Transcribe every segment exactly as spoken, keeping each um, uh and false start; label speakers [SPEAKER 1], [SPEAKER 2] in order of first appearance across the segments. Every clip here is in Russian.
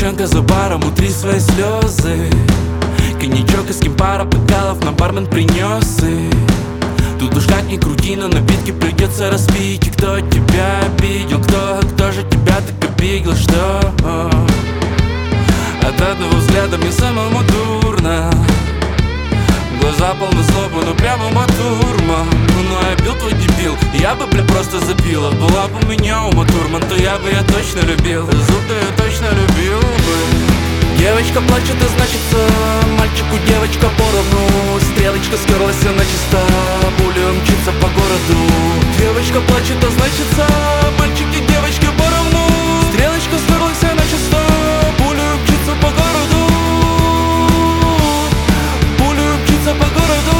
[SPEAKER 1] девчонка за баром, утри свои слезы. Коньячок из кемпара, бокалов на бармен принес. И тут уж как ни крути, но напитки придется распить. И кто тебя обидел, кто, кто же тебя так обидел, что от одного взгляда мне самому дурно. Глаза полны злобы, но прямо матурма. Ну я бил твой дебил, я бы, бля, просто забила. Была бы у меня ума турман, то я бы, я точно любил. Зуб-то я точно любил бы. Девочка плачет, а значится мальчику девочка поровну. Стрелочка скерлась, она чиста, пуля мчится по городу. Девочка плачет, а значится мальчик и девочка поровну. Стрелочка скерлась, она чиста, пуля мчится по городу. Пуля мчится по городу.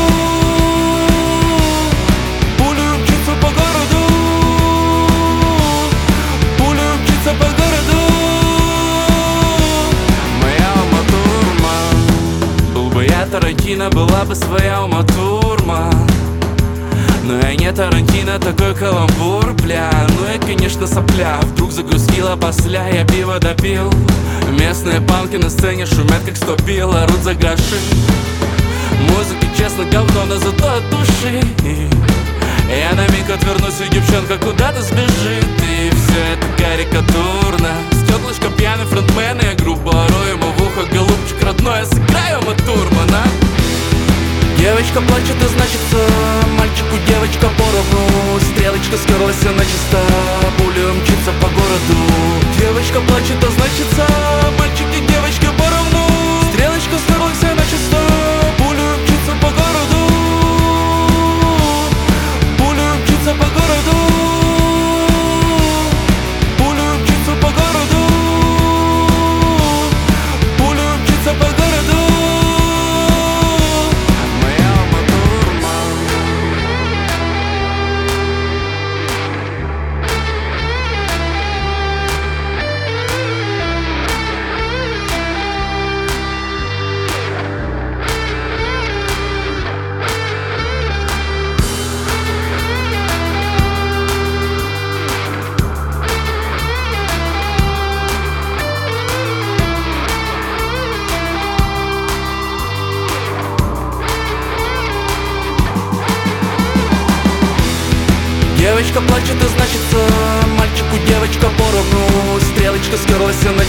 [SPEAKER 1] Пуля мчится по городу. Пуля мчится по городу. Я Тарантино, была бы своя Ума Турман. Но я не Тарантино, такой каламбур, бля. Ну я, конечно, сопля, вдруг загрустила посля. Я пиво допил, местные панки на сцене шумят как сто пил, орут за гроши. Музыка, честно, говно, но зато от души. Я на миг отвернусь, и девчонка куда-то сбежит. И все это карикатурно. Стеклышко пьяный фронтмен, я грубо ору ему в ухо: голубчик родной, я сыграю Матурмана. Девочка плачет, а значится мальчику девочка поровну. Стрелочка скерлась, она чиста, пуля мчится по городу. Девочка плачет, а значится мальчик и девочка поровну. Стрелочка скерлась, она чиста, пуля мчится по городу. Пуля мчится по городу. Пуля мчится по городу. Пуля мчится по городу. Девочка плачет, а значится мальчику девочка поровну. Стрелочка скерлась, она